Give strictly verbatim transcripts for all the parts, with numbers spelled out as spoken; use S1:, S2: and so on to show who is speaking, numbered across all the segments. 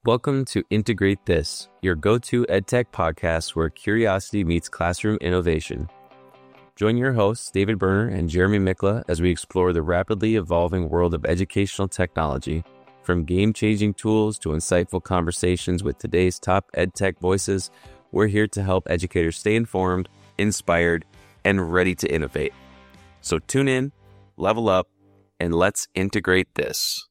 S1: Welcome to Integrate This, your go-to EdTech podcast where curiosity meets classroom innovation. Join your hosts, David Berner and Jeremy Mikla, as we explore the rapidly evolving world of educational technology. From game-changing tools to insightful conversations with today's top EdTech voices, we're here to help educators stay informed, inspired, and ready to innovate. So tune in, level up, and let's integrate this.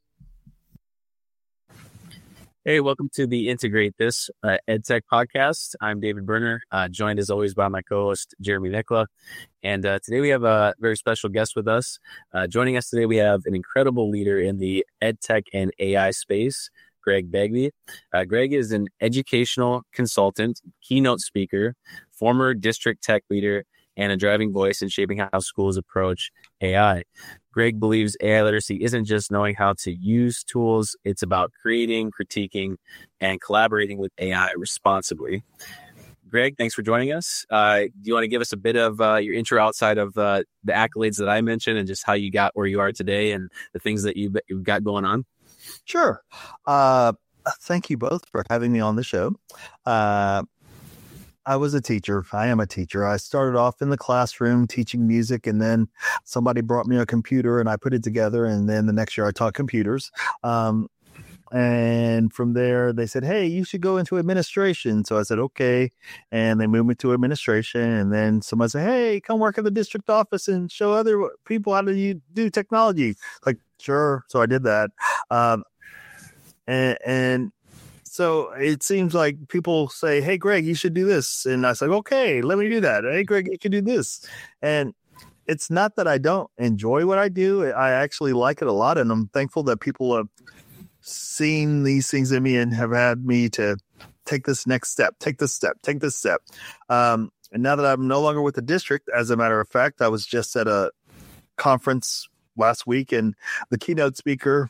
S1: Hey, welcome to the Integrate This uh, EdTech podcast. I'm David Berner, uh, joined as always by my co-host, Jeremy Mikla. And uh, today we have a very special guest with us. Uh, joining us today, we have an incredible leader in the EdTech and A I space, Greg Begbie. Uh, Greg is an educational consultant, keynote speaker, former district tech leader, and a driving voice in shaping how schools approach A I. Greg believes A I literacy isn't just knowing how to use tools, it's about creating, critiquing, and collaborating with A I responsibly. Greg, thanks for joining us. Uh, do you want to give us a bit of uh, your intro outside of uh, the accolades that I mentioned and just how you got where you are today and the things that you've, you've got going on?
S2: Sure. Uh, thank you both for having me on the show. Uh, I was a teacher. I am a teacher. I started off in the classroom teaching music, and then somebody brought me a computer and I put it together. And then the next year I taught computers. Um, and from there they said, hey, you should go into administration. So I said, okay. And they moved me to administration. And then somebody said, hey, come work at the district office and show other people how to you do technology. Like, sure. So I did that. Um, and, and, So it seems like people say, hey, Greg, you should do this. And I said, okay, let me do that. Hey, Greg, you can do this. And it's not that I don't enjoy what I do. I actually like it a lot. And I'm thankful that people have seen these things in me and have had me to take this next step, take this step, take this step. Um, and now that I'm no longer with the district, as a matter of fact, I was just at a conference last week, and the keynote speaker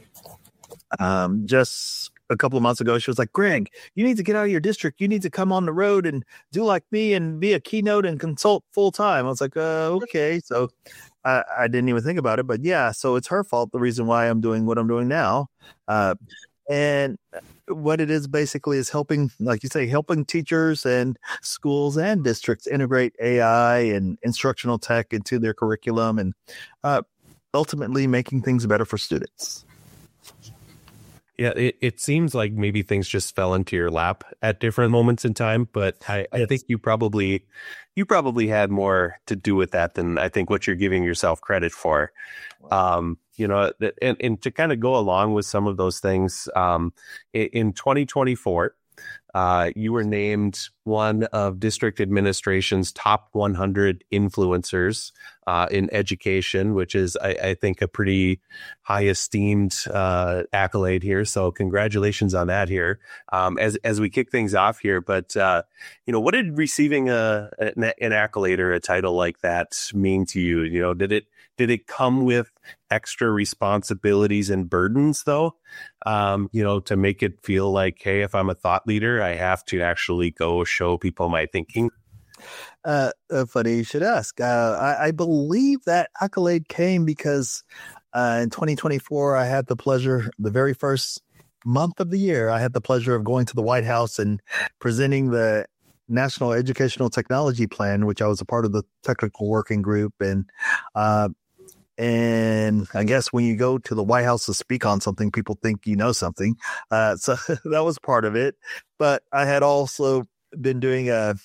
S2: um, just a couple of months ago, she was like, Greg, you need to get out of your district. You need to come on the road and do like me and be a keynote and consult full time. I was like, uh, okay. So I, I didn't even think about it, but yeah, so it's her fault. The reason why I'm doing what I'm doing now. Uh, and what it is basically is helping, like you say, helping teachers and schools and districts integrate A I and instructional tech into their curriculum and uh, ultimately making things better for students.
S3: Yeah, it, it seems like maybe things just fell into your lap at different moments in time, but I, I think you probably you probably had more to do with that than I think what you're giving yourself credit for. Um, you know, and, and to kind of go along with some of those things, um, in, in twenty twenty-four, uh, you were named one of district administration's top one hundred influencers uh, in education, which is, I, I think, a pretty high esteemed uh, accolade here. So congratulations on that here um, as as we kick things off here. But, uh, you know, what did receiving a, an, an accolade or a title like that mean to you? You know, did it did it come with extra responsibilities and burdens, though, um, you know, to make it feel like, hey, if I'm a thought leader, I have to actually go show people my thinking?
S2: Uh, uh, funny you should ask. Uh, I, I believe that accolade came because uh, in twenty twenty-four, I had the pleasure, the very first month of the year, I had the pleasure of going to the White House and presenting the National Educational Technology Plan, which I was a part of the technical working group. And uh, and I guess when you go to the White House to speak on something, people think you know something. Uh, so that was part of it. But I had also been doing a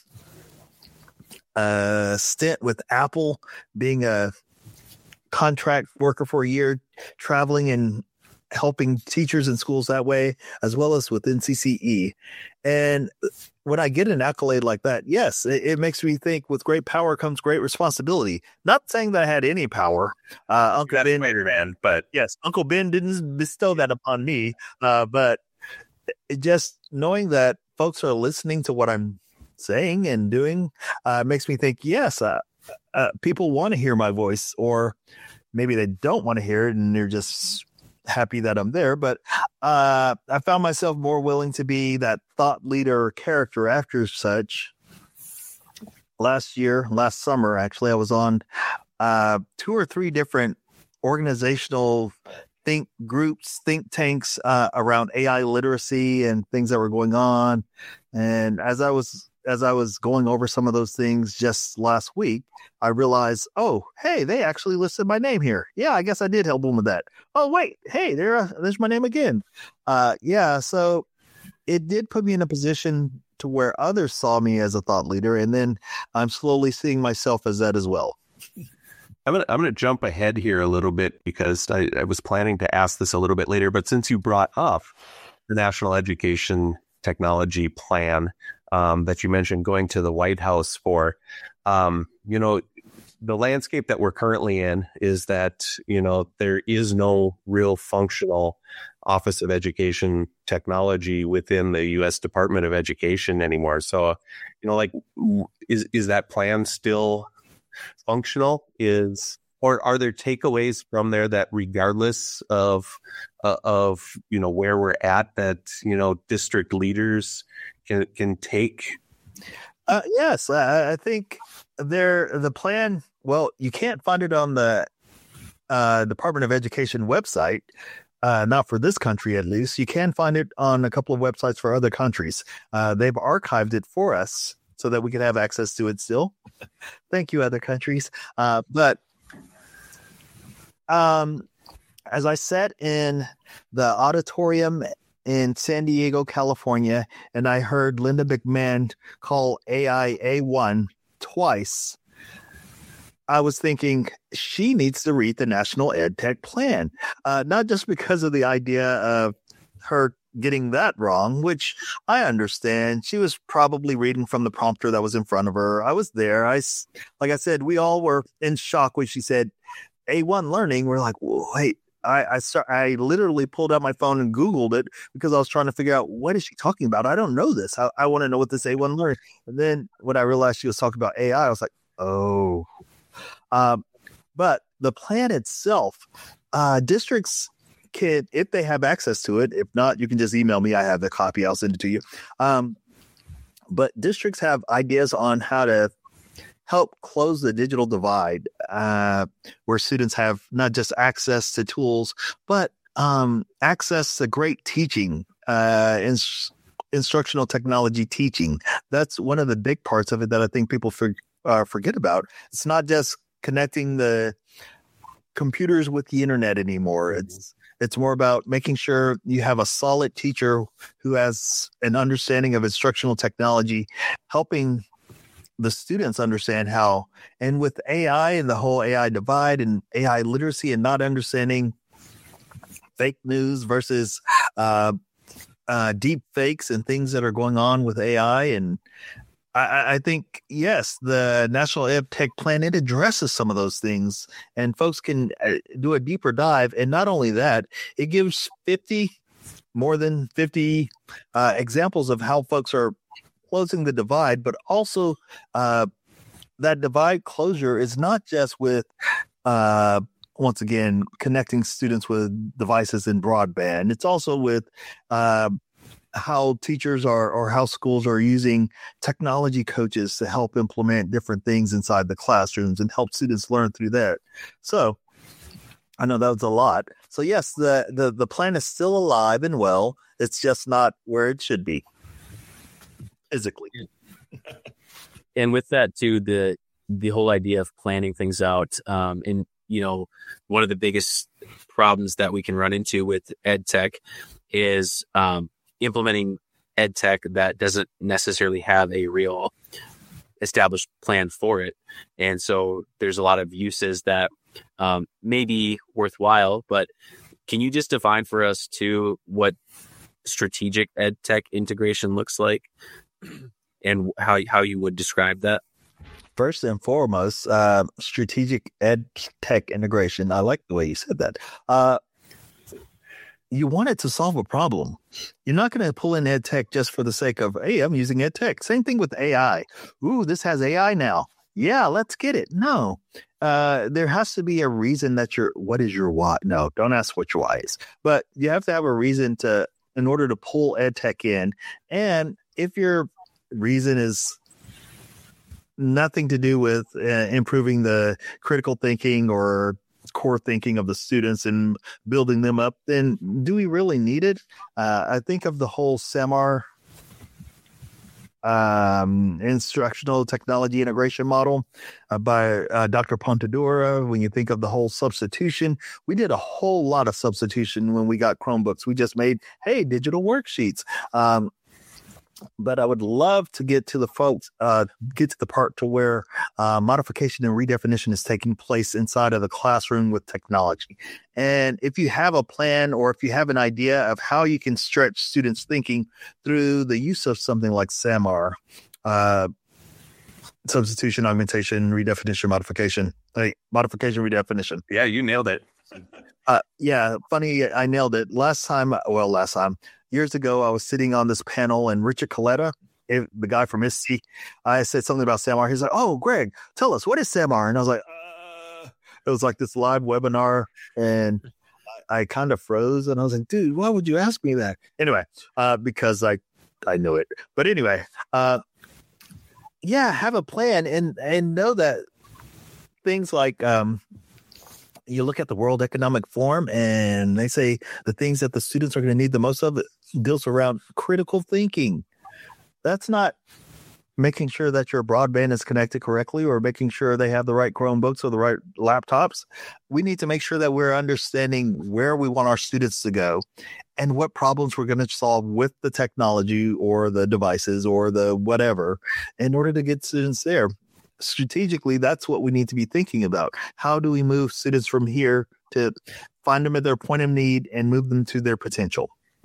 S2: a stint with Apple, being a contract worker for a year, traveling and helping teachers in schools that way, as well as with N C C E. And when I get an accolade like that, yes, it, it makes me think with great power comes great responsibility. Not saying that I had any power. Uh, Uncle
S3: That's
S2: Ben,
S3: Spider-Man, but
S2: yes, Uncle Ben didn't bestow that upon me. Uh, but it just knowing that folks are listening to what I'm saying and doing uh, makes me think, yes, uh, uh, people want to hear my voice, or maybe they don't want to hear it and they're just happy that I'm there. But uh, I found myself more willing to be that thought leader character after such. Last year, last summer, actually, I was on uh, two or three different organizational think groups, think tanks uh, around A I literacy and things that were going on. And as I was as I was going over some of those things just last week, I realized, oh, hey, they actually listed my name here. Yeah, I guess I did help them with that. Oh, wait, hey, there, uh, there's my name again. Uh, yeah, so it did put me in a position to where others saw me as a thought leader, and then I'm slowly seeing myself as that as well.
S3: I'm gonna I'm gonna jump ahead here a little bit because I, I was planning to ask this a little bit later, but since you brought up the National Education Technology Plan um, that you mentioned going to the White House for, um, you know, the landscape that we're currently in is that, you know, there is no real functional Office of Education Technology within the U S Department of Education anymore. So, you know, like, is is that plan still functional? Is or are there takeaways from there that, regardless of uh, of you know where we're at, that you know district leaders can can take?
S2: Uh, yes, I, I think there the plan. Well, you can't find it on the uh, Department of Education website. Uh, not for this country, at least. You can find it on a couple of websites for other countries. Uh, they've archived it for us so that we can have access to it still. Thank you, other countries. Uh, but um, as I sat in the auditorium in San Diego, California, and I heard Linda McMahon call A I A one twice, I was thinking she needs to read the National Ed Tech Plan, uh, not just because of the idea of her getting that wrong, which I understand. She was probably reading from the prompter that was in front of her. I was there. I, like I said, we all were in shock when she said A one learning. We're like, wait, I, I, start, I literally pulled out my phone and Googled it because I was trying to figure out, what is she talking about? I don't know this. I, I want to know what this A one learning. And then when I realized she was talking about A I, I was like, oh. Um, but the plan itself, uh, districts can, if they have access to it, if not, you can just email me. I have the copy. I'll send it to you. Um, but districts have ideas on how to help close the digital divide, uh, where students have not just access to tools, but um, access to great teaching, uh, ins- instructional technology teaching. That's one of the big parts of it that I think people for, uh, forget about. It's not just connecting the computers with the internet anymore. It's it's more about making sure you have a solid teacher who has an understanding of instructional technology, helping the students understand how. And with A I and the whole A I divide and A I literacy and not understanding fake news versus uh, uh, deep fakes and things that are going on with A I, and I, I think, yes, the National Ed Tech Plan, it addresses some of those things, and folks can do a deeper dive. And not only that, it gives fifty, more than fifty uh, examples of how folks are closing the divide, but also uh, that divide closure is not just with, uh, once again, connecting students with devices in broadband. It's also with uh, how teachers are or how schools are using technology coaches to help implement different things inside the classrooms and help students learn through that. So I know that was a lot. So yes, the, the, the plan is still alive and well. It's just not where it should be physically.
S1: And with that too, the, the whole idea of planning things out, um, and, you know, one of the biggest problems that we can run into with ed tech is, um, implementing ed tech that doesn't necessarily have a real established plan for it. And so there's a lot of uses that um, may be worthwhile, but can you just define for us too what strategic ed tech integration looks like and how, how you would describe that?
S2: First and foremost, uh, strategic ed tech integration. I like the way you said that. Uh, You want it to solve a problem. You're not going to pull in ed tech just for the sake of, hey, I'm using ed tech. Same thing with A I. Ooh, this has A I now. Yeah, let's get it. No, uh, there has to be a reason that you're, what is your why? No, don't ask what your why is. But you have to have a reason to, in order to pull ed tech in. And if your reason is nothing to do with uh, improving the critical thinking or core thinking of the students and building them up, then do we really need it? Uh, I think of the whole SAMR um, instructional technology integration model uh, by uh, Doctor Pontadura. When you think of the whole substitution, we did a whole lot of substitution when we got Chromebooks. We just made, hey, digital worksheets. Um, But I would love to get to the folks, uh, get to the part to where uh, modification and redefinition is taking place inside of the classroom with technology. And if you have a plan or if you have an idea of how you can stretch students' thinking through the use of something like SAMR, uh, substitution, augmentation, redefinition, modification, like modification, redefinition.
S3: Yeah, you nailed it.
S2: Uh, yeah, funny, I nailed it. Last time, well, last time, years ago, I was sitting on this panel and Richard Coletta, if, the guy from I S T E, I said something about SAMR. He's like, oh, Greg, tell us, what is SAMR? And I was like, uh, it was like this live webinar, and I, I kind of froze, and I was like, dude, why would you ask me that? Anyway, uh, because I, I know it. But anyway, uh, yeah, have a plan and, and know that things like, um, you look at the World Economic Forum and they say the things that the students are going to need the most of it deals around critical thinking. That's not making sure that your broadband is connected correctly or making sure they have the right Chromebooks or the right laptops. We need to make sure that we're understanding where we want our students to go and what problems we're going to solve with the technology or the devices or the whatever in order to get students there. Strategically, that's what we need to be thinking about. How do we move students from here to find them at their point of need and move them to their potential?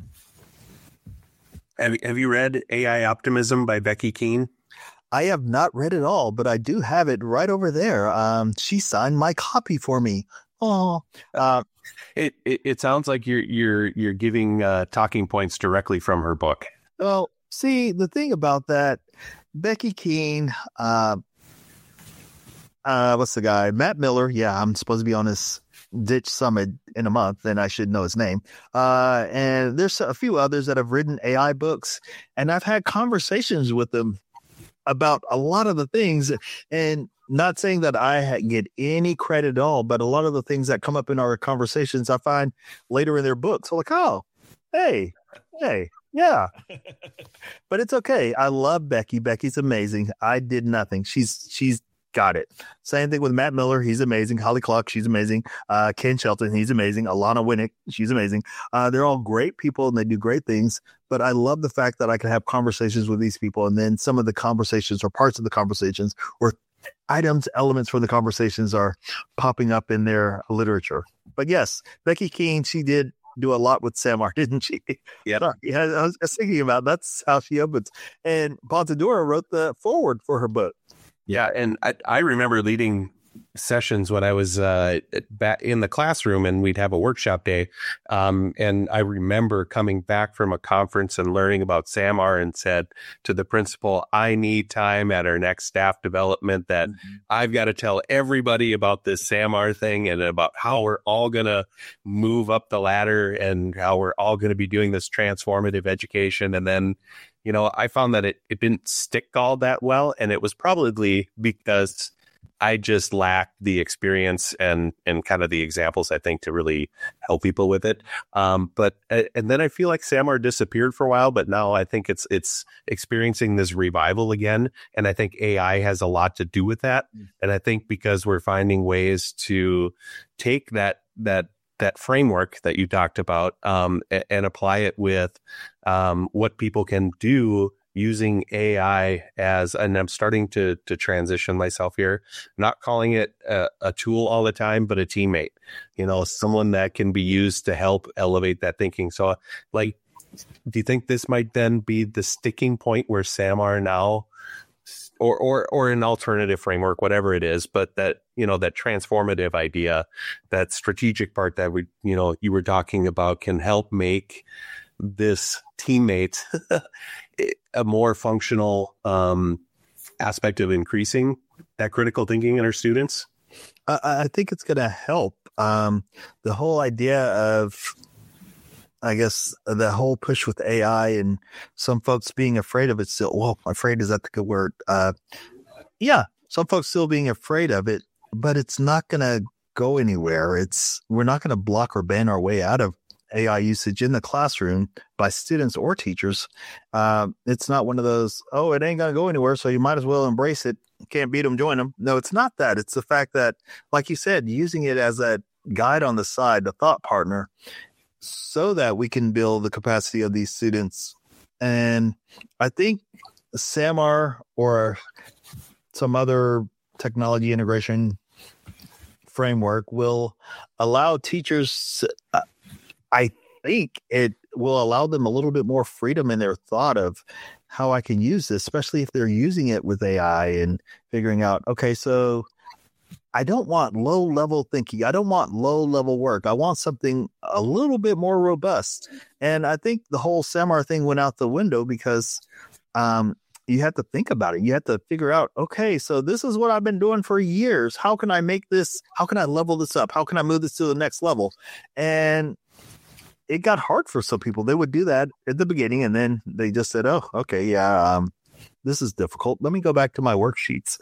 S3: Have, have you read A I Optimism by Becky Keane?
S2: I have not read it all, but I do have it right over there. Um, she signed my copy for me. Oh, uh,
S3: it, it it sounds like you're you're you're giving uh, talking points directly from her book.
S2: Well, see, the thing about that, Becky Keane, uh, Uh, what's the guy? Matt Miller. Yeah, I'm supposed to be on this Ditch Summit in a month, and I should know his name. Uh, and there's a few others that have written A I books, and I've had conversations with them about a lot of the things. And not saying that I get any credit at all, but a lot of the things that come up in our conversations, I find later in their books. So like, oh, hey, hey. Yeah, but it's okay. I love Becky. Becky's amazing. I did nothing. She's she's. Got it. Same thing with Matt Miller. He's amazing. Holly Clark. She's amazing. Uh, Ken Shelton. He's amazing. Alana Winnick. She's amazing. Uh, they're all great people and they do great things. But I love the fact that I can have conversations with these people. And then some of the conversations or parts of the conversations or items, elements for the conversations are popping up in their literature. But yes, Becky Keane, she did do a lot with SAMR, didn't she?
S3: Yeah.
S2: Yeah, I was just thinking about that's how she opens. And Pontadura wrote the foreword for her book.
S3: Yeah, and I, I remember leading sessions when I was uh, back in the classroom, and we'd have a workshop day. Um, and I remember coming back from a conference and learning about SAMR and said to the principal, I need time at our next staff development that mm-hmm. I've got to tell everybody about this SAMR thing and about how we're all going to move up the ladder and how we're all going to be doing this transformative education. And then you know, I found that it, it didn't stick all that well, and it was probably because I just lacked the experience and and kind of the examples, I think, to really help people with it. Um, but and then I feel like SAMR disappeared for a while, but now I think it's it's experiencing this revival again, and I think A I has a lot to do with that. And I think because we're finding ways to take that that. that framework that you talked about um, and, and apply it with um, what people can do using A I as, and I'm starting to to transition myself here, not calling it a, a tool all the time, but a teammate, you know, someone that can be used to help elevate that thinking. So like, do you think this might then be the sticking point where SAMR now Or, or or an alternative framework, whatever it is, but that, you know, that transformative idea, that strategic part that we, you know, you were talking about can help make this teammate a more functional um, aspect of increasing that critical thinking in our students?
S2: I, I think it's going to help. Um, the whole idea of, I guess, the whole push with A I and some folks being afraid of it still. Well, afraid, is that the good word? Uh, yeah, some folks still being afraid of it, but it's not going to go anywhere. It's we're not going to block or ban our way out of A I usage in the classroom by students or teachers. Uh, it's not one of those, oh, it ain't going to go anywhere, so you might as well embrace it. Can't beat them, join them. No, it's not that. It's the fact that, like you said, using it as a guide on the side, the thought partner, so that we can build the capacity of these students. And I think SAMR or some other technology integration framework will allow teachers, uh, I think it will allow them a little bit more freedom in their thought of how I can use this, especially if they're using it with A I and figuring out, okay, so I don't want low level thinking. I don't want low level work. I want something a little bit more robust. And I think the whole SAMR thing went out the window because um, you have to think about it. You have to figure out, okay, so this is what I've been doing for years. How can I make this? How can I level this up? How can I move this to the next level? And it got hard for some people. They would do that at the beginning, and then they just said, oh, okay, yeah, um, this is difficult. Let me go back to my worksheets.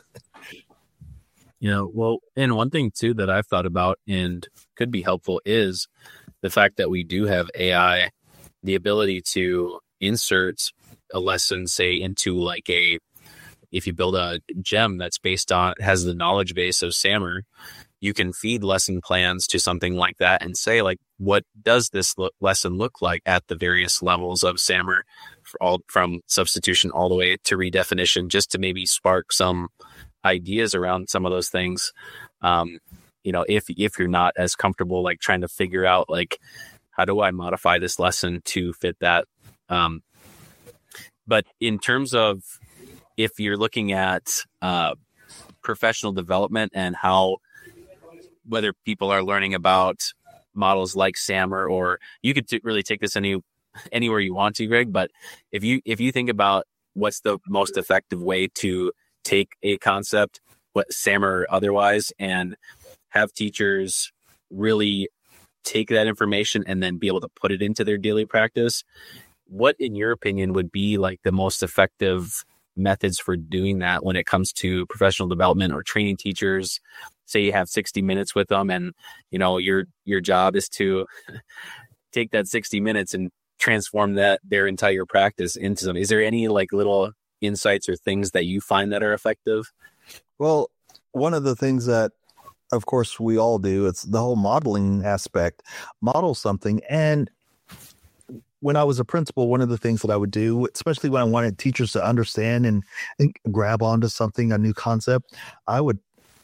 S1: You know, well, and one thing too that I've thought about and could be helpful is the fact that we do have A I, the ability to insert a lesson, say, into like a, if you build a gem that's based on, has the knowledge base of SAMR, you can feed lesson plans to something like that and say, like, what does this lo- lesson look like at the various levels of SAMR, for all, from substitution all the way to redefinition, just to maybe spark some ideas around some of those things. Um, you know, if if you're not as comfortable like trying to figure out like, how do I modify this lesson to fit that? Um, but in terms of if you're looking at uh, professional development and how, whether people are learning about models like SAMR, or you could t- really take this any anywhere you want to, Greg. But if you if you think about what's the most effective way to take a concept, what SAMR or otherwise, and have teachers really take that information and then be able to put it into their daily practice, what, in your opinion, would be like the most effective methods for doing that when it comes to professional development or training teachers? Say you have sixty minutes with them, and you know your your job is to take that sixty minutes and transform that their entire practice into them. Is there any like little insights or things that you find that are effective?
S2: Well, one of the things that, of course, we all do, it's the whole modeling aspect. Model something. And when I was a principal, one of the things that I would do, especially when I wanted teachers to understand and, and grab onto something, a new concept, I would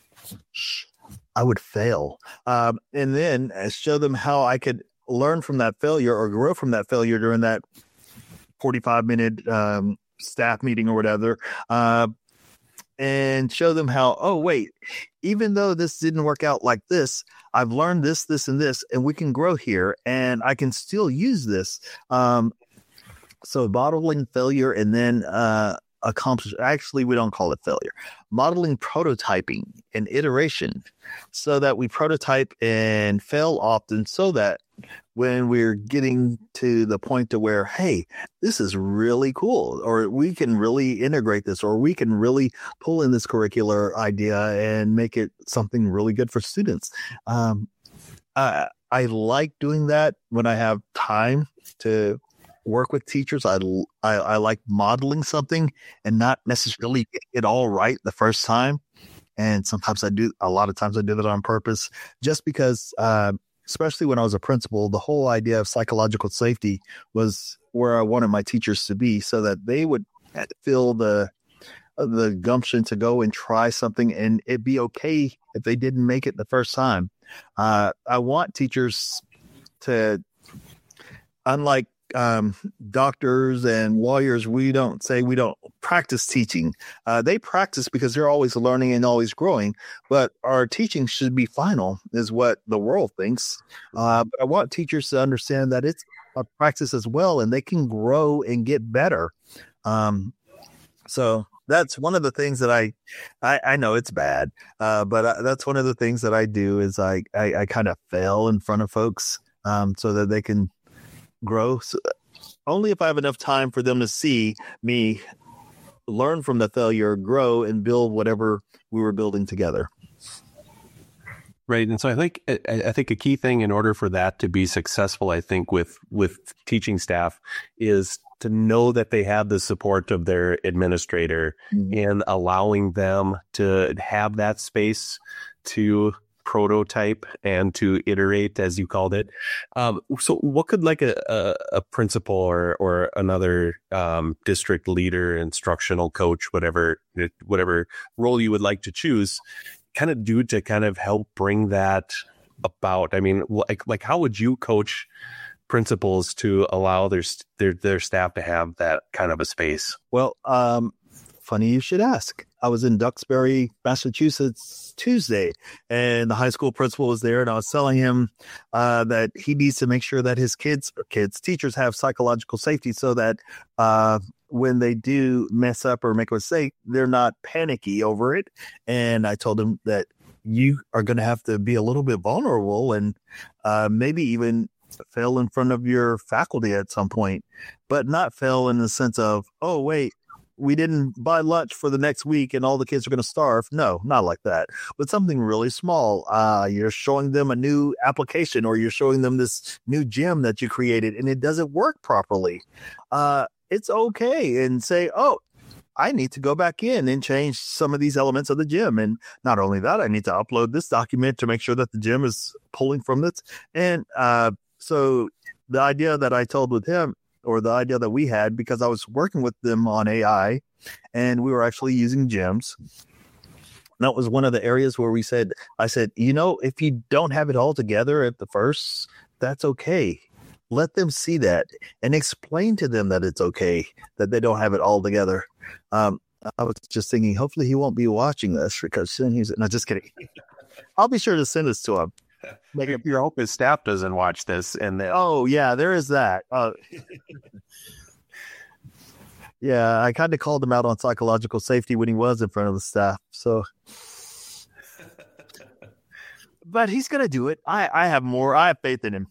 S2: I would fail. Um, and then show them how I could learn from that failure or grow from that failure during that forty-five minute um, staff meeting or whatever, uh, and show them how, oh, wait, even though this didn't work out like this, I've learned this, this, and this, and we can grow here, and I can still use this. Um, so modeling failure and then uh, accomplish, actually, we don't call it failure. Modeling prototyping and iteration so that we prototype and fail often so that when we're getting to the point to where, hey, this is really cool, or we can really integrate this, or we can really pull in this curricular idea and make it something really good for students. Um, I, I like doing that when I have time to work with teachers. I, I, I like modeling something and not necessarily get it all right the first time. And sometimes I do, a lot of times I do that on purpose, just because, uh, especially when I was a principal, the whole idea of psychological safety was where I wanted my teachers to be, so that they would feel the the gumption to go and try something, and it'd be okay if they didn't make it the first time. Uh, I want teachers to, unlike um, doctors and lawyers, we don't say we don't practice teaching. Uh, they practice because they're always learning and always growing, but our teaching should be final, is what the world thinks. Uh, but I want teachers to understand that it's a practice as well, and they can grow and get better. Um, so that's one of the things that I, I, I know it's bad, uh, but I, that's one of the things that I do is I, I, I kind of fail in front of folks um, so that they can grow. So only if I have enough time for them to see me learn from the failure, grow, and build whatever we were building together.
S3: Right. And so I think I, I think a key thing in order for that to be successful, I think with with teaching staff is to know that they have the support of their administrator mm-hmm. and allowing them to have that space to prototype and to iterate, as you called it. Um, so what could like a, a, a principal or or another um, district leader, instructional coach, whatever whatever role you would like to choose, kind of do to kind of help bring that about? I mean, like like how would you coach principals to allow their their their staff to have that kind of a space?
S2: Well, um, funny you should ask. I was in Duxbury, Massachusetts Tuesday, and the high school principal was there, and I was telling him uh, that he needs to make sure that his kids, or kids, teachers have psychological safety so that uh, when they do mess up or make a mistake, they're not panicky over it. And I told him that you are going to have to be a little bit vulnerable and uh, maybe even fail in front of your faculty at some point, but not fail in the sense of, oh, wait, we didn't buy lunch for the next week and all the kids are going to starve. No, not like that. But something really small. Uh, you're showing them a new application, or you're showing them this new gym that you created and it doesn't work properly. Uh, it's okay. And say, oh, I need to go back in and change some of these elements of the gym. And not only that, I need to upload this document to make sure that the gym is pulling from this. And uh, so the idea that I told with him, or the idea that we had, because I was working with them on A I and we were actually using gyms. That was one of the areas where we said, I said, you know, if you don't have it all together at the first, that's okay. Let them see that and explain to them that it's okay that they don't have it all together. Um, I was just thinking, hopefully he won't be watching this, because then he's, no, just kidding. I'll be sure to send this to him.
S3: Like, if your hope his staff doesn't watch this, and they,
S2: oh yeah, there is that. Uh, yeah, I kind of called him out on psychological safety when he was in front of the staff. So, but he's gonna do it. I, I have more. I have faith in him.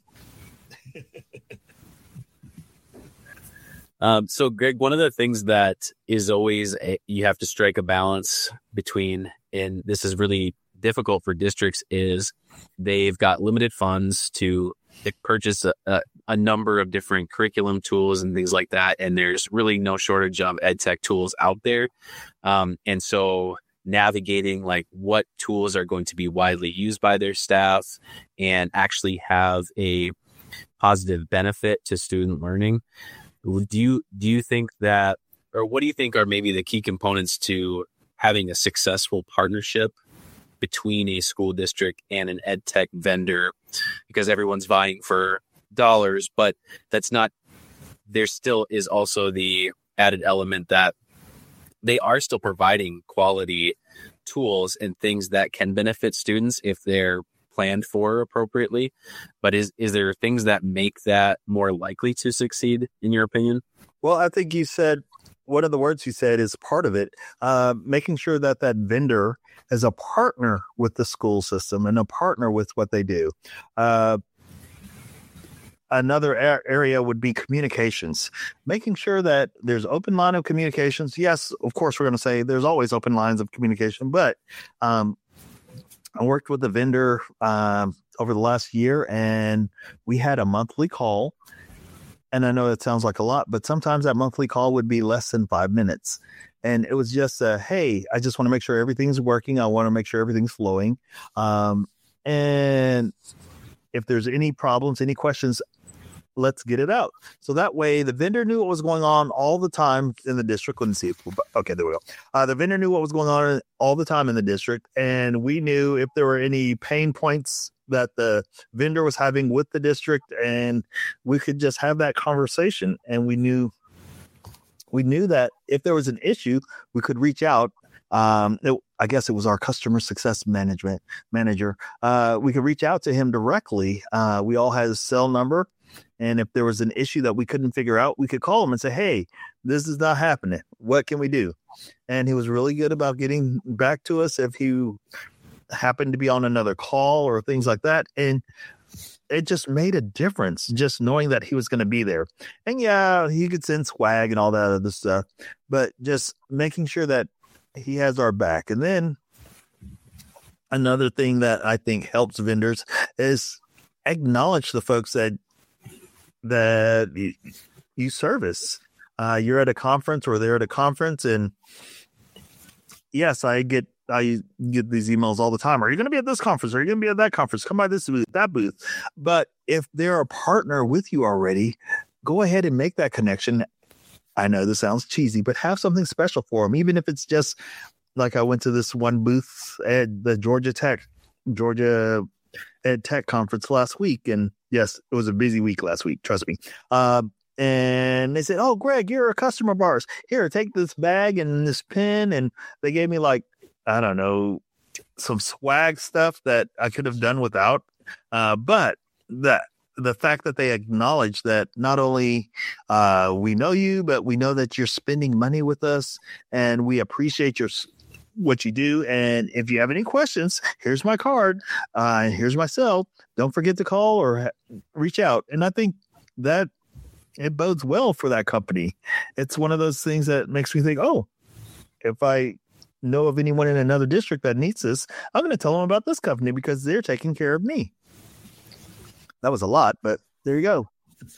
S1: um, so, Greg, one of the things that is always a, you have to strike a balance between, and this is really difficult for districts, is they've got limited funds to purchase a, a, a number of different curriculum tools and things like that. And there's really no shortage of ed tech tools out there. Um, and so navigating like what tools are going to be widely used by their staff and actually have a positive benefit to student learning. Do you, do you think that, or what do you think are maybe the key components to having a successful partnership between a school district and an ed tech vendor? Because everyone's vying for dollars, but that's not, there still is also the added element that they are still providing quality tools and things that can benefit students if they're planned for appropriately. But is, is there things that make that more likely to succeed, in your opinion?
S2: Well, I think you said, one of the words you said is part of it, uh, making sure that that vendor is a partner with the school system and a partner with what they do. Uh, another a- area would be communications, making sure that there's open line of communications. Yes, of course, we're going to say there's always open lines of communication, but um, I worked with a vendor um, over the last year, and we had a monthly call. And I know it sounds like a lot, but sometimes that monthly call would be less than five minutes. And it was just, a, hey, I just want to make sure everything's working. I want to make sure everything's flowing. Um, and if there's any problems, any questions, let's get it out. So that way the vendor knew what was going on all the time in the district. Couldn't see it. Okay, there we go. Uh, the vendor knew what was going on all the time in the district. And we knew if there were any pain points that the vendor was having with the district, and we could just have that conversation. And we knew, we knew that if there was an issue, we could reach out. Um, it, I guess it was our customer success management manager. Uh, we could reach out to him directly. Uh, we all had his cell number. And if there was an issue that we couldn't figure out, we could call him and say, hey, this is not happening. What can we do? And he was really good about getting back to us if he happened to be on another call or things like that. And it just made a difference just knowing that he was going to be there. And yeah, he could send swag and all that other stuff, but just making sure that he has our back. And then another thing that I think helps vendors is acknowledge the folks that that you, you service. Uh, you're at a conference or they're at a conference, and yes, I get I get these emails all the time. Are you going to be at this conference? Are you going to be at that conference? Come by this booth, that booth. But if they're a partner with you already, go ahead and make that connection. I know this sounds cheesy, but have something special for them, even if it's just like I went to this one booth at the Georgia Tech, Georgia Ed Tech conference last week. And yes, it was a busy week last week. Trust me. Um, and they said, "Oh, Greg, you're a customer of ours. Here, take this bag and this pen." And they gave me like, I don't know, some swag stuff that I could have done without. Uh, but that the fact that they acknowledge that not only uh, we know you, but we know that you're spending money with us, and we appreciate your what you do. And if you have any questions, here's my card, uh, and here's my cell. Don't forget to call or ha- reach out. And I think that it bodes well for that company. It's one of those things that makes me think, oh, if I know of anyone in another district that needs this, I'm going to tell them about this company because they're taking care of me. That was a lot, but there you go.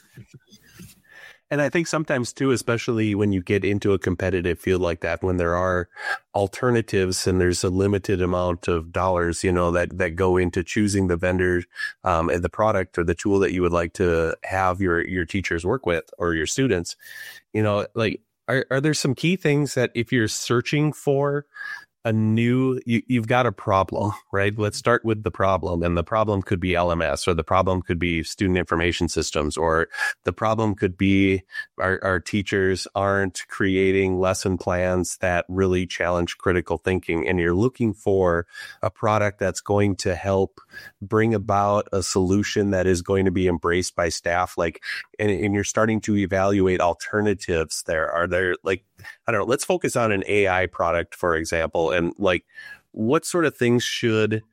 S3: And I think sometimes too, especially when you get into a competitive field like that, when there are alternatives and there's a limited amount of dollars, you know, that, that go into choosing the vendor, um, and the product or the tool that you would like to have your, your teachers work with or your students, you know, like, are, are there some key things that if you're searching for a new, you, you've got a problem, right? Let's start with the problem. And the problem could be L M S, or the problem could be student information systems, or the problem could be our, our teachers aren't creating lesson plans that really challenge critical thinking. And you're looking for a product that's going to help bring about a solution that is going to be embraced by staff. Like, and, and you're starting to evaluate alternatives there. Are there, like, I don't know, let's focus on an A I product, for example, and like, what sort of things should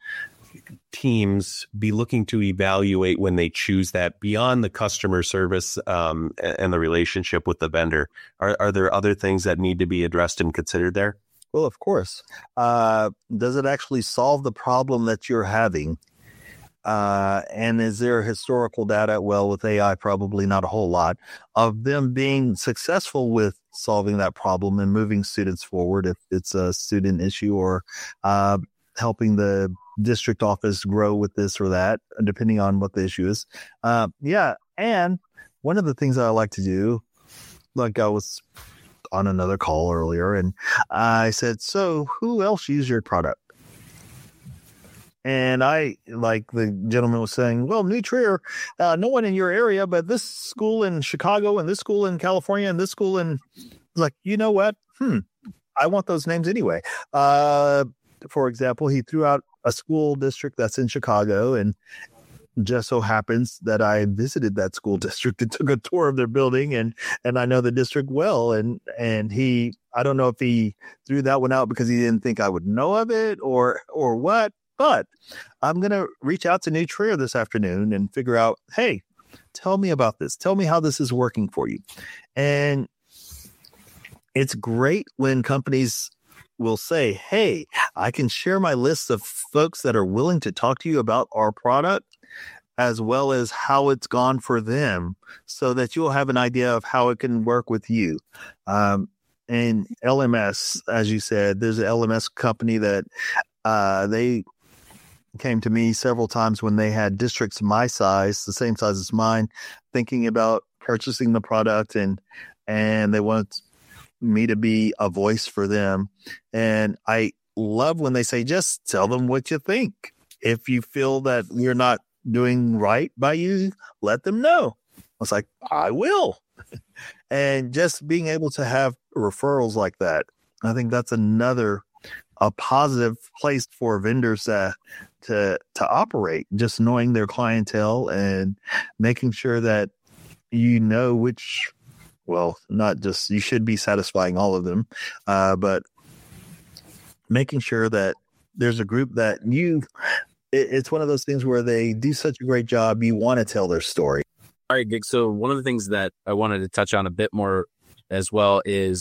S3: teams be looking to evaluate when they choose that beyond the customer service um, and the relationship with the vendor? Are, are there other things that need to be addressed and considered there?
S2: Well, of course. Uh, does it actually solve the problem that you're having? Uh, and is there historical data? Well, with A I, probably not a whole lot of them being successful with solving that problem and moving students forward if it's a student issue, or uh, helping the district office grow with this or that, depending on what the issue is. Uh, yeah. And one of the things that I like to do, like I was on another call earlier and I said, "So who else used your product?" And I, like the gentleman was saying, "Well, New Trier, uh, no one in your area, but this school in Chicago and this school in California and this school in," like, you know what? Hmm. I want those names anyway. Uh, for example, he threw out a school district that's in Chicago, and just so happens that I visited that school district and took a tour of their building, and, and I know the district well. And, and he, I don't know if he threw that one out because he didn't think I would know of it or, or what. But I'm going to reach out to New Trier this afternoon and figure out, hey, tell me about this. Tell me how this is working for you. And it's great when companies will say, "Hey, I can share my list of folks that are willing to talk to you about our product, as well as how it's gone for them, so that you'll have an idea of how it can work with you." Um, and L M S, as you said, there's an L M S company that uh, they came to me several times when they had districts my size, the same size as mine, thinking about purchasing the product, and and they wanted me to be a voice for them. And I love when they say, "Just tell them what you think. If you feel that you're not doing right by you, let them know." I was like, I will. And just being able to have referrals like that, I think that's another a positive place for vendors uh, to to operate, just knowing their clientele and making sure that you know which, well, not just, you should be satisfying all of them, uh, but making sure that there's a group that you, it, it's one of those things where they do such a great job, you want to tell their story.
S1: All right, Gig. So one of the things that I wanted to touch on a bit more as well is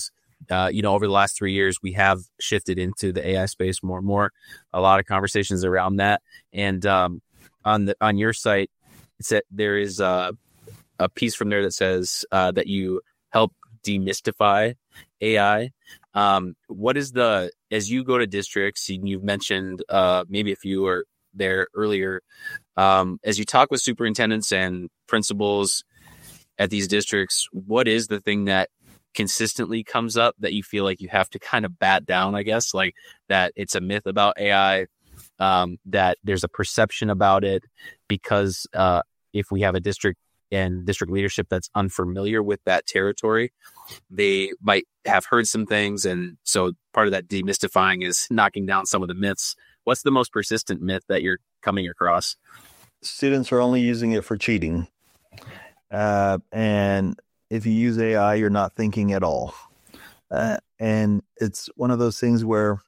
S1: uh, you know, over the last three years, we have shifted into the A I space more and more. A lot of conversations around that. And um, on the on your site, it said there is a, a piece from there that says uh, that you help demystify A I. Um, what is the, as you go to districts, you've mentioned uh, maybe if you were there earlier, um, as you talk with superintendents and principals at these districts, what is the thing that consistently comes up that you feel like you have to kind of bat down, I guess, like that it's a myth about A I, um, that there's a perception about it because uh, if we have a district and district leadership that's unfamiliar with that territory, they might have heard some things. And so part of that demystifying is knocking down some of the myths. What's the most persistent myth that you're coming across?
S2: Students are only using it for cheating. Uh, and if you use A I, you're not thinking at all. Uh, and it's one of those things where,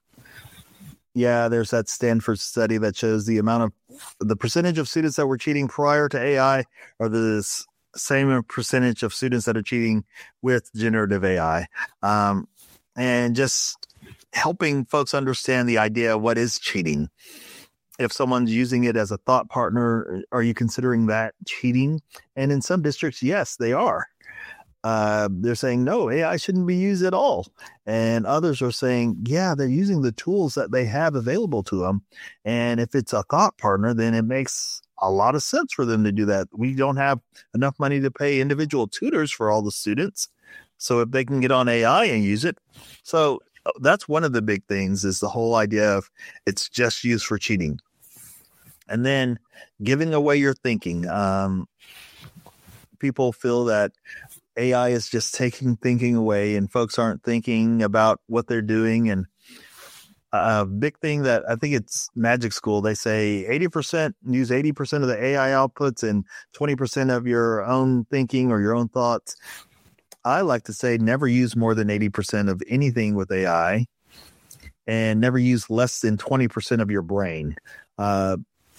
S2: yeah, there's that Stanford study that shows the amount of the percentage of students that were cheating prior to A I are the same percentage of students that are cheating with generative A I. Um, and just helping folks understand the idea of what is cheating. If someone's using it as a thought partner, are you considering that cheating? And in some districts, yes, they are. Uh, they're saying, no, A I shouldn't be used at all. And others are saying, yeah, they're using the tools that they have available to them. And if it's a thought partner, then it makes a lot of sense for them to do that. We don't have enough money to pay individual tutors for all the students. So if they can get on A I and use it. So that's one of the big things is the whole idea of it's just used for cheating. And then giving away your thinking. Um, people feel that A I is just taking thinking away and folks aren't thinking about what they're doing. And a big thing that I think it's Magic School, they say eighty percent use eighty percent of the A I outputs and twenty percent of your own thinking or your own thoughts. I like to say never use more than eighty percent of anything with A I and never use less than twenty percent of your brain. Uh,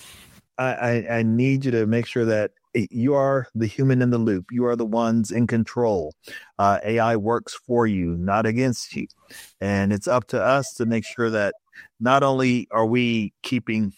S2: I, I, I need you to make sure that you are the human in the loop. You are the ones in control. Uh, A I works for you, not against you. And it's up to us to make sure that not only are we keeping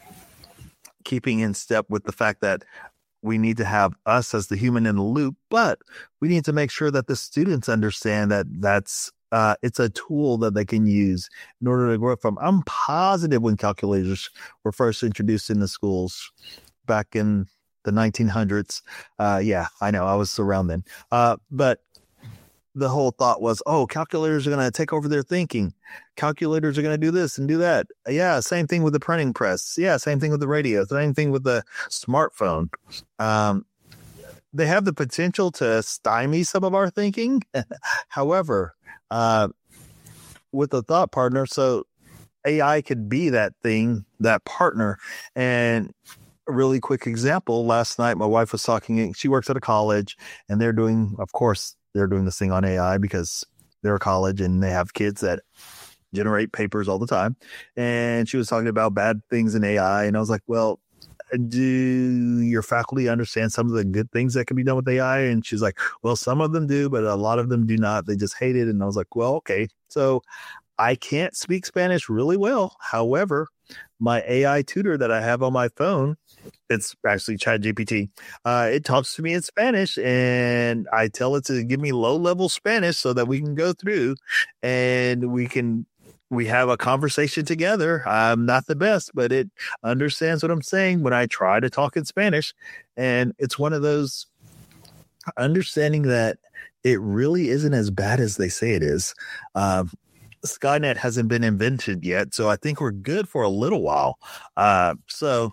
S2: keeping in step with the fact that we need to have us as the human in the loop, but we need to make sure that the students understand that that's uh, it's a tool that they can use in order to grow from. I'm positive when calculators were first introduced in the schools back in the nineteen hundreds. Uh, yeah, I know. I was around then. Uh, but the whole thought was, oh, calculators are going to take over their thinking. Calculators are going to do this and do that. Yeah, same thing with the printing press. Yeah, same thing with the radio. Same thing with the smartphone. Um, they have the potential to stymie some of our thinking. However, uh, with a thought partner, so A I could be that thing, that partner. And a really quick example, last night my wife was talking, she works at a college and they're doing, of course, they're doing this thing on A I because they're a college and they have kids that generate papers all the time. And she was talking about bad things in A I. And I was like, well, do your faculty understand some of the good things that can be done with A I? And she's like, well, some of them do, but a lot of them do not. They just hate it. And I was like, well, okay. So I can't speak Spanish really well. However, my A I tutor that I have on my phone, it's actually ChatGPT. Uh, it talks to me in Spanish and I tell it to give me low level Spanish so that we can go through and we can, we have a conversation together. I'm not the best, but it understands what I'm saying when I try to talk in Spanish. And it's one of those understanding that it really isn't as bad as they say it is. Um, Skynet hasn't been invented yet, so I think we're good for a little while. Uh, so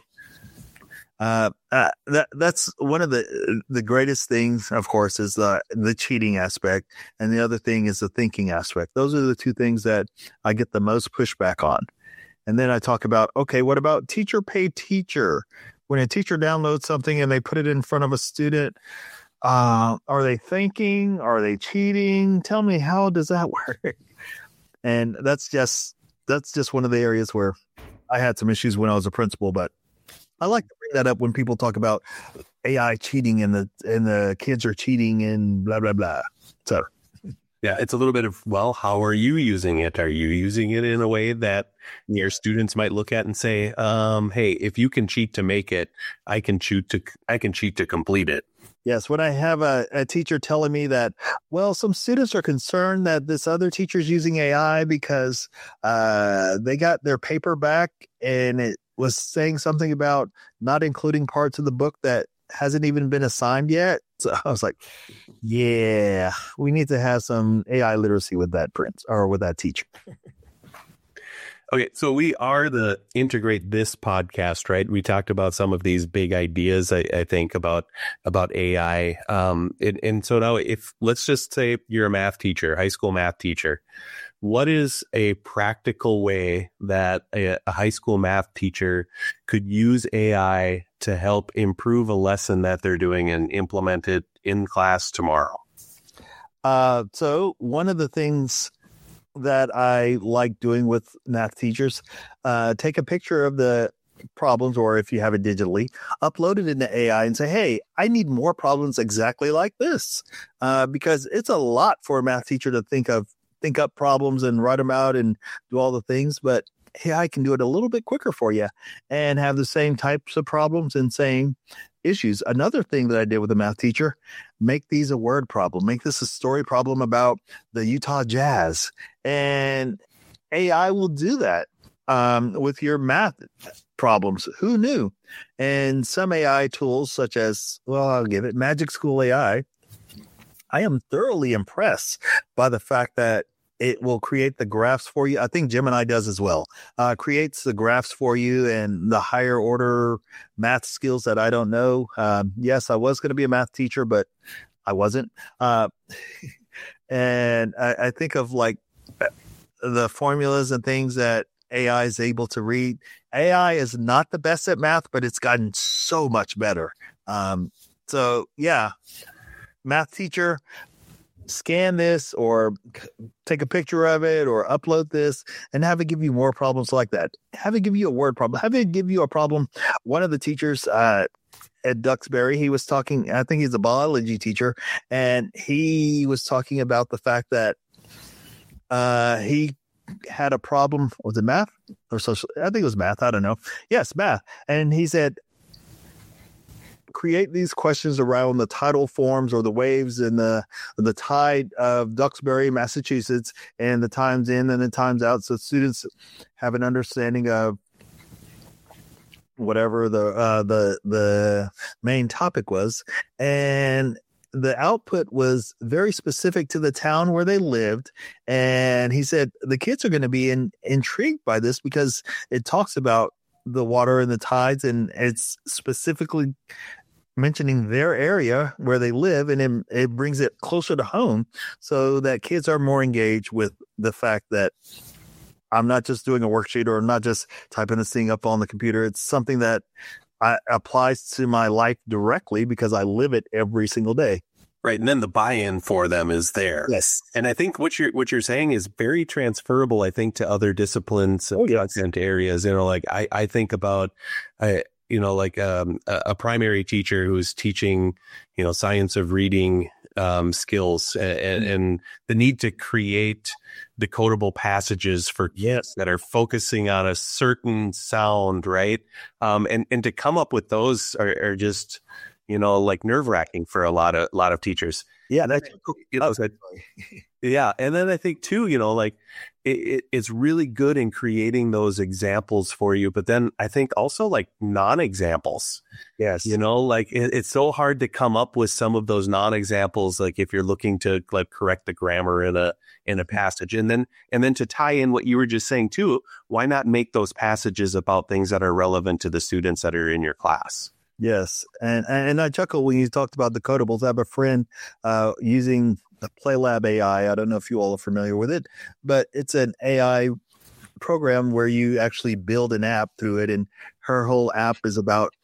S2: uh, uh, that that's one of the the greatest things, of course, is the the cheating aspect, and the other thing is the thinking aspect. Those are the two things that I get the most pushback on. And then I talk about, okay, what about teacher pay teacher? When a teacher downloads something and they put it in front of a student, uh, are they thinking? Are they cheating? Tell me, how does that work? And that's just that's just one of the areas where I had some issues when I was a principal. But I like to bring that up when people talk about A I cheating and the and the kids are cheating and blah blah blah. So
S3: Yeah, it's a little bit of, well, how are you using it? Are you using it in a way that your students might look at and say, um, hey, if you can cheat to make it, I can cheat to I can cheat to complete it.
S2: Yes, when I have a, a teacher telling me that, well, some students are concerned that this other teacher's using A I because uh, they got their paper back and it was saying something about not including parts of the book that hasn't even been assigned yet. So I was like, yeah, we need to have some A I literacy with that prince or with that teacher.
S3: Okay, so we are the Integrate This podcast, right? We talked about some of these big ideas, I, I think, about about A I. Um, and, and so now, if let's just say you're a math teacher, high school math teacher, what is a practical way that a, a high school math teacher could use A I to help improve a lesson that they're doing and implement it in class tomorrow?
S2: Uh, so one of the things that I like doing with math teachers, uh, take a picture of the problems, or if you have it digitally, upload it into A I and say, hey, I need more problems exactly like this. Uh, because it's a lot for a math teacher to think of, think up problems and write them out and do all the things. But A I can do it a little bit quicker for you and have the same types of problems and same issues. Another thing that I did with a math teacher, make these a word problem, make this a story problem about the Utah Jazz, and A I will do that um, with your math problems. Who knew? And some A I tools such as, well, I'll give it Magic School A I. I am thoroughly impressed by the fact that it will create the graphs for you. I think Gemini does as well. Uh, creates the graphs for you and the higher order math skills that I don't know. Um, yes, I was going to be a math teacher, but I wasn't. Uh, and I, I think of like the formulas and things that A I is able to read. A I is not the best at math, but it's gotten so much better. Um, so yeah, math teacher, scan this or take a picture of it or upload this and have it give you more problems like that. Have it give you a word problem. Have it give you a problem. One of the teachers uh, at Duxbury, he was talking, I think he's a biology teacher, and he was talking about the fact that uh, he had a problem. Was it math or social? I think it was math. I don't know. Yes, math. And he said, create these questions around the tidal forms or the waves in the the tide of Duxbury, Massachusetts, and the times in and the times out, so students have an understanding of whatever the uh, the the main topic was. And the output was very specific to the town where they lived. And he said the kids are going to be in, intrigued by this because it talks about the water and the tides, and it's specifically mentioning their area where they live, and it, it brings it closer to home so that kids are more engaged with the fact that I'm not just doing a worksheet or I'm not just typing this thing up on the computer. It's something that I, applies to my life directly because I live it every single day.
S3: Right. And then the buy-in for them is there.
S2: Yes.
S3: And I think what you're, what you're saying is very transferable, I think, to other disciplines and
S2: oh, yes.
S3: content areas. You know, like I, I think about, I, you know, like um, a, a primary teacher who's teaching, you know, science of reading um, skills and, and, and the need to create decodable passages for kids
S2: yes.
S3: that are focusing on a certain sound, right? Um, and, and to come up with those are, are just, you know, like nerve wracking for a lot of, a lot of teachers.
S2: Yeah. That's,
S3: you know, that, yeah. And then I think too, you know, like it, it, it's really good in creating those examples for you. But then I think also like non-examples.
S2: Yes.
S3: You know, like it, it's so hard to come up with some of those non-examples. Like if you're looking to like correct the grammar in a, in a passage, and then, and then to tie in what you were just saying too, why not make those passages about things that are relevant to the students that are in your class?
S2: Yes. And, and I chuckle when you talked about decodables. I have a friend uh, using the PlayLab A I. I don't know if you all are familiar with it, but it's an A I program where you actually build an app through it. And her whole app is about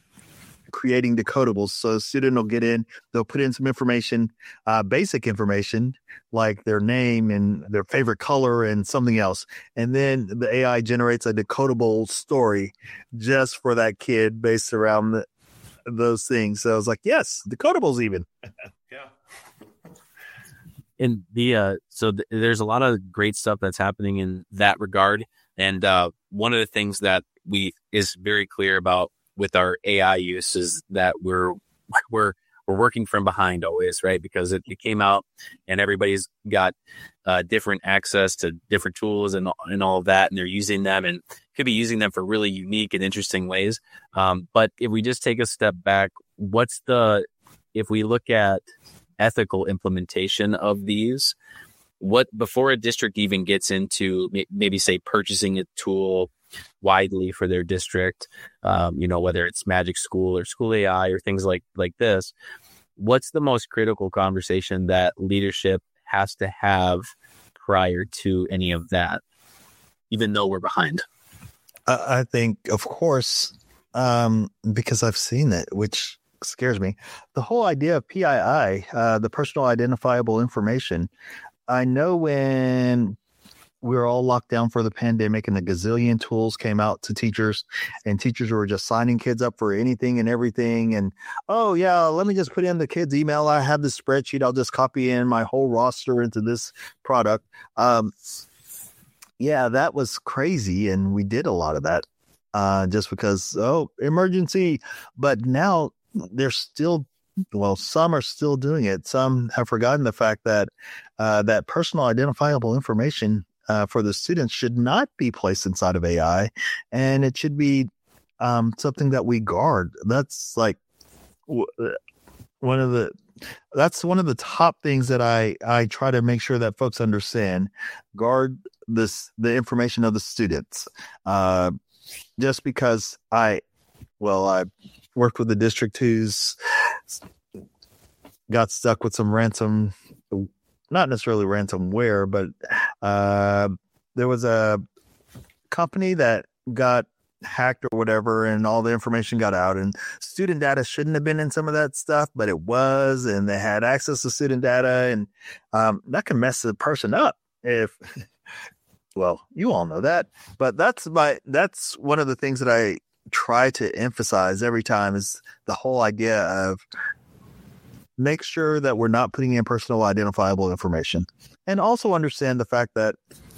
S2: creating decodables. So a student will get in, they'll put in some information, uh, basic information like their name and their favorite color and something else. And then the A I generates a decodable story just for that kid based around the, those things. So I was like, yes, decodables even.
S1: Yeah. And the uh, so th- there's a lot of great stuff that's happening in that regard. And uh, one of the things that we is very clear about with our A I use is that we're we're we're working from behind always, right? Because it, it came out and everybody's got uh, different access to different tools and and all of that, and they're using them and could be using them for really unique and interesting ways. Um, but if we just take a step back, what's the if we look at ethical implementation of these, what before a district even gets into maybe say purchasing a tool widely for their district, um, you know, whether it's Magic School or School A I or things like like this, what's the most critical conversation that leadership has to have prior to any of that, even though we're behind?
S2: I I think, of course, um, because I've seen it, which scares me. The whole idea of P I I, uh, the personal identifiable information. I know when we were all locked down for the pandemic and the gazillion tools came out to teachers and teachers were just signing kids up for anything and everything. And, oh, yeah, let me just put in the kid's email. I have this spreadsheet. I'll just copy in my whole roster into this product. Um, yeah, that was crazy. And we did a lot of that uh, just because, oh, emergency. But now there's still Well, some are still doing it. Some have forgotten the fact that uh, that personal identifiable information uh, for the students should not be placed inside of A I, and it should be um, something that we guard. That's like w- one of the that's one of the top things that I I try to make sure that folks understand. Guard this the information of the students. Uh, just because I, well, I worked with the district who's got stuck with some ransom, not necessarily ransomware, but uh, there was a company that got hacked or whatever, and all the information got out, and student data shouldn't have been in some of that stuff, but it was, and they had access to student data, and um, that can mess the person up if, well, you all know that, but that's my, that's one of the things that I try to emphasize every time is the whole idea of make sure that we're not putting in personal identifiable information, and also understand the fact that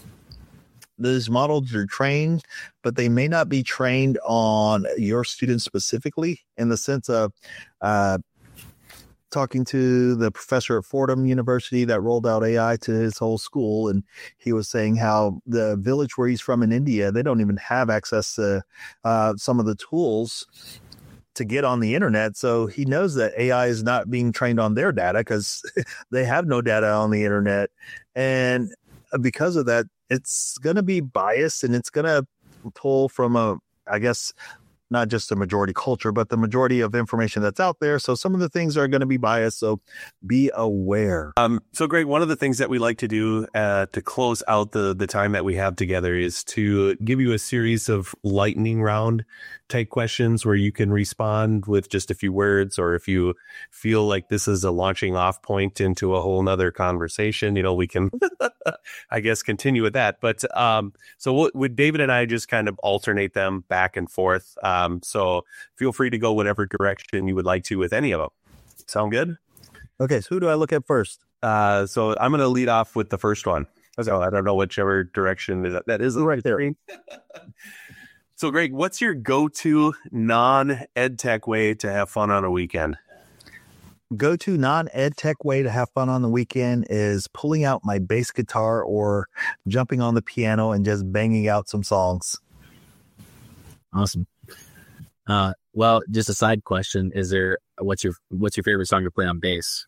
S2: these models are trained, but they may not be trained on your students specifically, in the sense of uh, talking to the professor at Fordham University that rolled out A I to his whole school. And he was saying how the village where he's from in India, they don't even have access to uh, some of the tools to get on the internet. So he knows that A I is not being trained on their data because they have no data on the internet. And because of that, it's going to be biased, and it's going to pull from a, I guess, not just the majority culture, but the majority of information that's out there. So some of the things are going to be biased. So be aware.
S3: Um, so Greg, one of the things that we like to do uh, to close out the the time that we have together is to give you a series of lightning round type questions where you can respond with just a few words, or if you feel like this is a launching off point into a whole nother conversation, you know, we can, I guess, continue with that. But um, so we'll, with David and I just kind of alternate them back and forth. Um, so feel free to go whatever direction you would like to with any of them. Sound good?
S2: Okay, so who do I look at first?
S3: Uh, so I'm going to lead off with the first one. So I don't know whichever direction that, that is
S2: Right there.
S3: So, Greg, what's your go-to non-ed tech way to have fun on a weekend?
S2: Go-to non-ed tech way to have fun on the weekend is pulling out my bass guitar or jumping on the piano and just banging out some songs.
S1: Awesome. Uh, well, just a side question: is there what's your what's your favorite song to play on bass?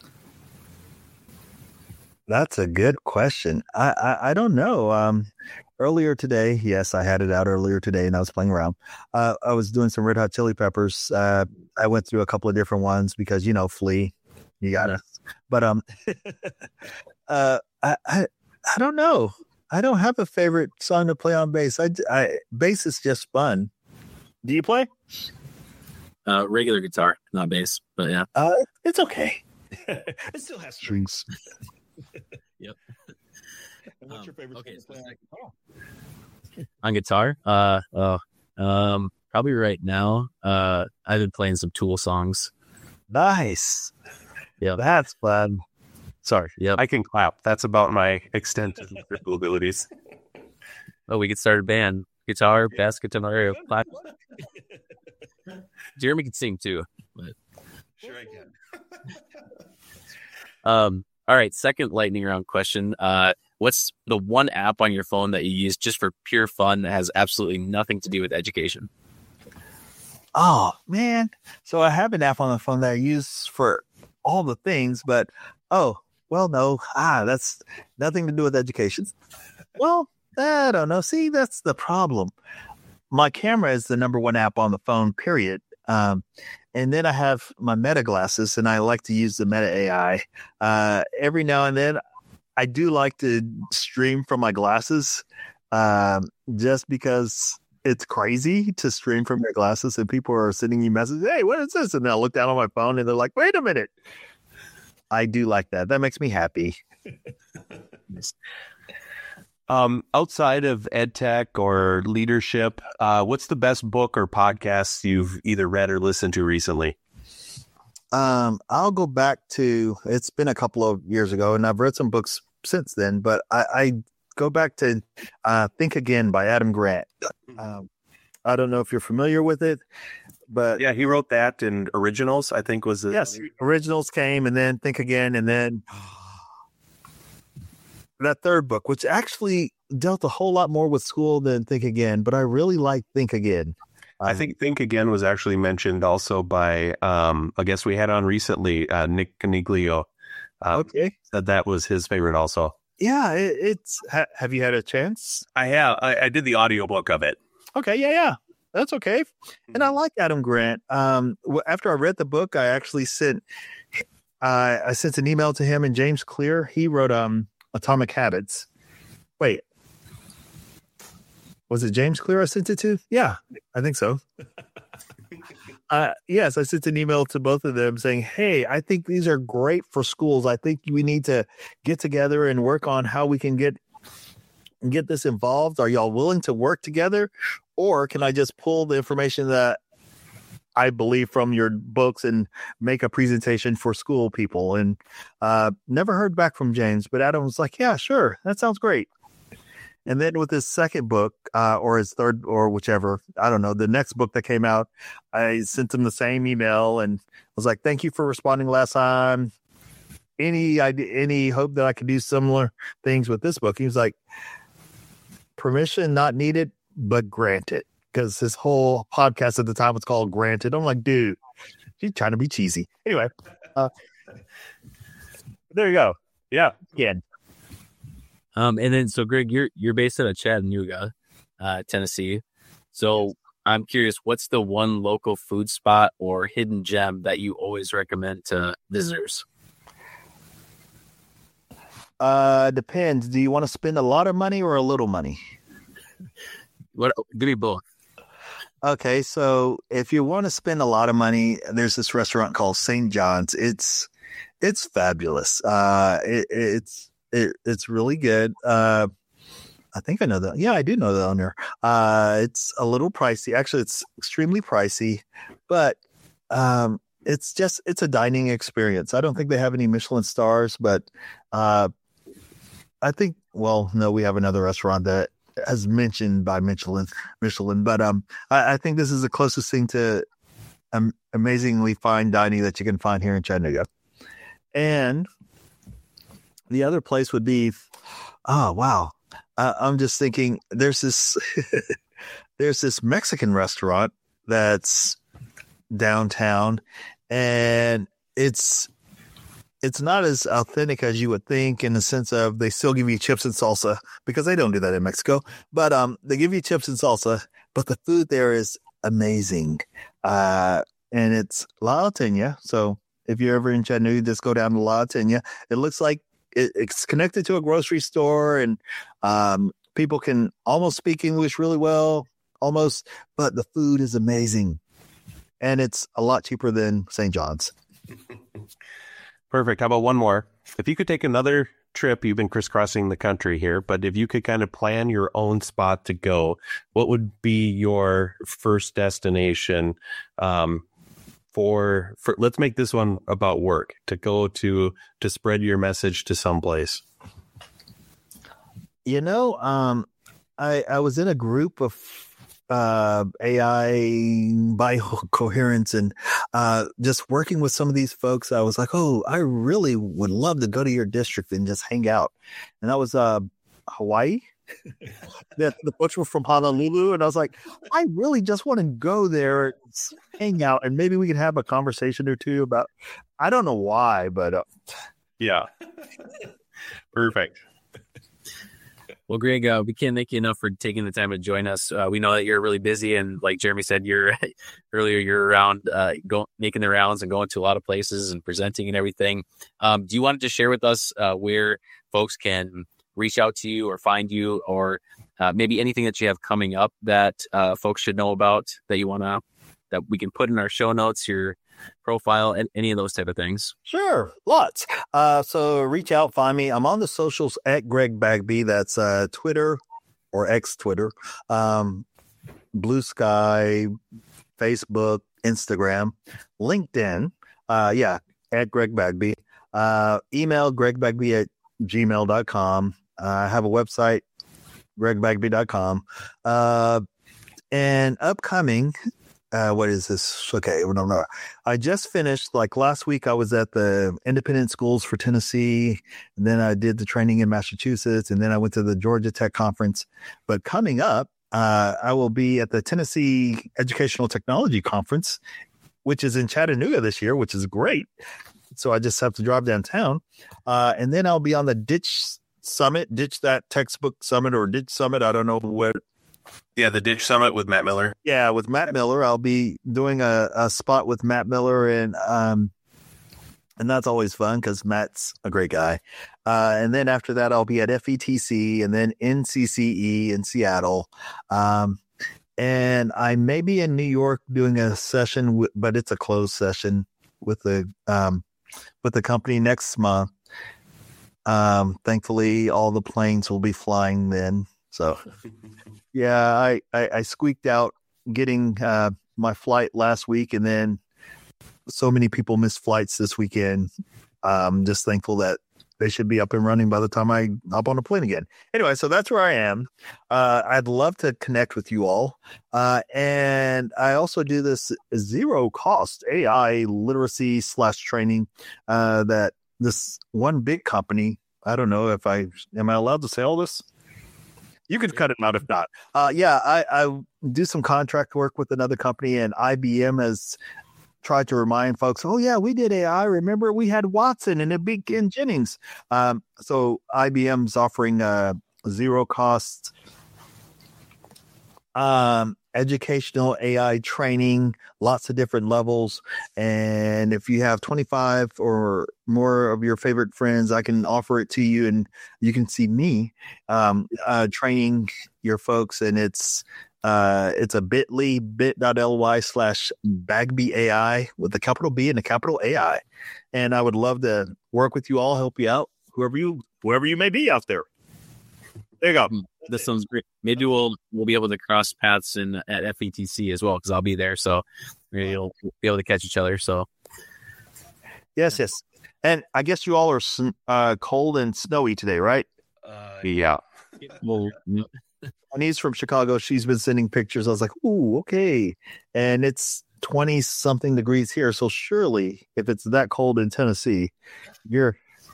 S2: That's a good question. I I, I don't know. Um, earlier today, yes, I had it out earlier today, and I was playing around. Uh, I was doing some Red Hot Chili Peppers. Uh, I went through a couple of different ones because, you know, Flea, you gotta. But um, uh, I, I I don't know. I don't have a favorite song to play on bass. I, I bass is just fun. Do you play?
S1: Uh, regular guitar, not bass, but yeah.
S2: Uh, it's okay. It still has strings.
S1: Yep.
S2: And what's your favorite
S1: um, okay,
S2: song to play on? Oh.
S1: On guitar? Uh, oh, um, probably right now. Uh, I've been playing some Tool songs.
S2: Nice.
S1: Yeah,
S2: That's fun.
S3: Sorry.
S1: Yep.
S3: I can clap. That's about my extent of musical abilities.
S1: Oh, we could start a band. Guitar, bass guitar, clap. Jeremy can sing too. But...
S3: Sure I can.
S1: um, all right, second lightning round question. Uh, what's the one app on your phone that you use just for pure fun that has absolutely nothing to do with education?
S2: Oh, man. So I have an app on the phone that I use for all the things, but, oh, well, no. Ah, that's nothing to do with education. Well, I don't know. See, that's the problem. My camera is the number one app on the phone, period. Um, and then I have my Meta glasses, and I like to use the Meta A I. Uh, every now and then, I do like to stream from my glasses, um, just because it's crazy to stream from your glasses, and people are sending you messages. Hey, what is this? And I look down on my phone, and they're like, "Wait a minute." I do like that. That makes me happy.
S3: Um, outside of EdTech or leadership, uh, what's the best book or podcast you've either read or listened to recently?
S2: Um, I'll go back to, it's been a couple of years ago, and I've read some books since then, but I, I go back to uh, Think Again by Adam Grant. Um, I don't know if you're familiar with it, but
S3: yeah, he wrote that in Originals, I think was the
S2: yes, Originals came, and then Think Again, and then that third book, which actually dealt a whole lot more with school than Think Again, but I really like Think Again.
S3: I think Think Again was actually mentioned also by um, a guest we had on recently, uh, Nick Caniglio. Um,
S2: okay.
S3: Said that was his favorite also.
S2: Yeah, it, it's, ha, have you had a chance?
S3: I have. I, I did the audiobook of it.
S2: Okay, yeah, yeah. That's okay. And I like Adam Grant. Um, after I read the book, I actually sent, uh, I sent an email to him and James Clear. He wrote um, Atomic Habits. Wait. Was it James Clear I sent it to? Yeah, I think so. uh, yes, I sent an email to both of them saying, hey, I think these are great for schools. I think we need to get together and work on how we can get get this involved. Are y'all willing to work together? Or can I just pull the information that I believe from your books and make a presentation for school people? And uh, never heard back from James, but Adam was like, yeah, sure. That sounds great. And then with his second book, uh, or his third, or whichever, I don't know, the next book that came out, I sent him the same email and was like, thank you for responding last time. Any idea, any hope that I could do similar things with this book? He was like, permission not needed, but granted. Because his whole podcast at the time was called Granted. I'm like, dude, she's trying to be cheesy. Anyway, uh, there you go. Yeah, again.
S1: Um, and then, so Greg, you're you're based out of Chattanooga, uh, Tennessee. So I'm curious, what's the one local food spot or hidden gem that you always recommend to visitors?
S2: Uh, depends. Do you want to spend a lot of money or a little money?
S1: What? Give me both.
S2: Okay, so if you want to spend a lot of money, there's this restaurant called Saint John's. It's it's fabulous. Uh, it, it's It, it's really good. Uh, I think I know that. Yeah, I do know the owner. Uh, it's a little pricey. Actually, it's extremely pricey, but um, it's just, it's a dining experience. I don't think they have any Michelin stars, but uh, I think, well, no, we have another restaurant that has mentioned by Michelin, Michelin, but um, I, I think this is the closest thing to um, amazingly fine dining that you can find here in Chattanooga. And the other place would be, oh, wow. Uh, I'm just thinking there's this, there's this Mexican restaurant that's downtown, and it's, it's not as authentic as you would think in the sense of they still give you chips and salsa, because they don't do that in Mexico, but um, they give you chips and salsa, but the food there is amazing. Uh, and it's La Tenia. So if you're ever in Chattanooga, just go down to La Tenia. It looks like it's connected to a grocery store, and um, people can almost speak English really well, almost, but the food is amazing. And it's a lot cheaper than Saint John's.
S3: Perfect. How about one more? If you could take another trip, you've been crisscrossing the country here, but if you could kind of plan your own spot to go, what would be your first destination um, for, for, let's make this one about work, to go to, to spread your message to someplace?
S2: You know, um, I, I was in a group of uh, A I biocoherence and uh, just working with some of these folks. I was like, oh, I really would love to go to your district and just hang out. And that was uh, Hawaii. the, the butcher from Honolulu. And I was like, I really just want to go there, hang out, and maybe we could have a conversation or two about, I don't know why, but uh,
S3: yeah. Perfect.
S1: Well, Greg, uh, we can't thank you enough for taking the time to join us. Uh, we know that you're really busy, and like Jeremy said, you're earlier, you're around uh, go, making the rounds and going to a lot of places and presenting and everything. Um, do you want to just share with us uh, where folks can reach out to you or find you, or uh, maybe anything that you have coming up that uh, folks should know about that you want to, that we can put in our show notes, your profile, and any of those type of things?
S2: Sure, lots. Uh, so reach out, find me. I'm on the socials at Greg Bagby. That's uh, Twitter or X Twitter, um, Blue Sky, Facebook, Instagram, LinkedIn. Uh, yeah, at Greg Bagby. Uh, email gregbagby at gmail dot com. Uh, I have a website, greg bagby dot com. Uh, and upcoming, uh, what is this? Okay, no, no. I just finished, like last week, I was at the Independent Schools for Tennessee, and then I did the training in Massachusetts, and then I went to the Georgia Tech Conference. But coming up, uh, I will be at the Tennessee Educational Technology Conference, which is in Chattanooga this year, which is great. So I just have to drive downtown. Uh, and then I'll be on the Ditch Summit, Ditch That Textbook Summit or Ditch Summit. I don't know what.
S3: Yeah, the Ditch Summit with Matt Miller.
S2: Yeah, with Matt Miller. I'll be doing a, a spot with Matt Miller. And um, and that's always fun because Matt's a great guy. Uh, and then after that, I'll be at F E T C and then N C C E in Seattle. Um, and I may be in New York doing a session, w- but it's a closed session with the um, with the company next month. Um, thankfully, all the planes will be flying then. So, yeah, I, I, I squeaked out getting uh, my flight last week, and then so many people missed flights this weekend. I'm just thankful that they should be up and running by the time I hop on a plane again. Anyway, so that's where I am. Uh, I'd love to connect with you all. Uh, and I also do this zero cost A I literacy slash training uh, that this one big company, I don't know if I, am I allowed to say all this? You could cut it out if not. Uh, yeah, I, I do some contract work with another company, and I B M has tried to remind folks, oh, yeah, we did A I. Remember, we had Watson and a big Ken Jennings. Um, so I B M's offering a zero cost um, educational A I training, lots of different levels. And if you have twenty-five or more of your favorite friends, I can offer it to you, and you can see me um, uh, training your folks. And it's Uh, it's a bit.ly, bit.ly slash Bagby A I with a capital B and a capital A I. And I would love to work with you all, help you out, whoever you, whoever you may be out there. There you go.
S1: This sounds great. Maybe we'll we'll be able to cross paths in at F E T C as well, because I'll be there. So maybe we'll be able to catch each other. So
S2: yes, yes. And I guess you all are uh, cold and snowy today, right?
S3: Uh, yeah.
S1: Well,
S2: Annie's from Chicago. She's been sending pictures. I was like, ooh, okay. And it's twenty something degrees here. So surely if it's that cold in Tennessee, you're.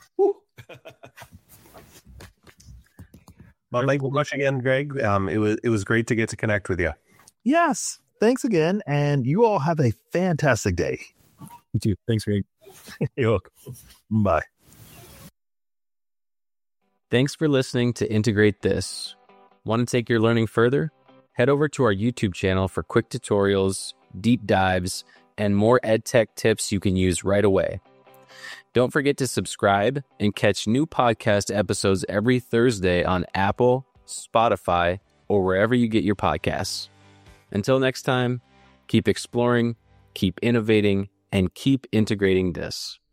S3: Well, thank you much again, Greg. Um, it was it was great to get to connect with you.
S2: Yes. Thanks again. And you all have a fantastic day.
S1: you too. Thanks, Greg.
S2: You're welcome. Bye.
S1: Thanks for listening to Integrate This. Want to take your learning further? Head over to our YouTube channel for quick tutorials, deep dives, and more EdTech tips you can use right away. Don't forget to subscribe and catch new podcast episodes every Thursday on Apple, Spotify, or wherever you get your podcasts. Until next time, keep exploring, keep innovating, and keep integrating this.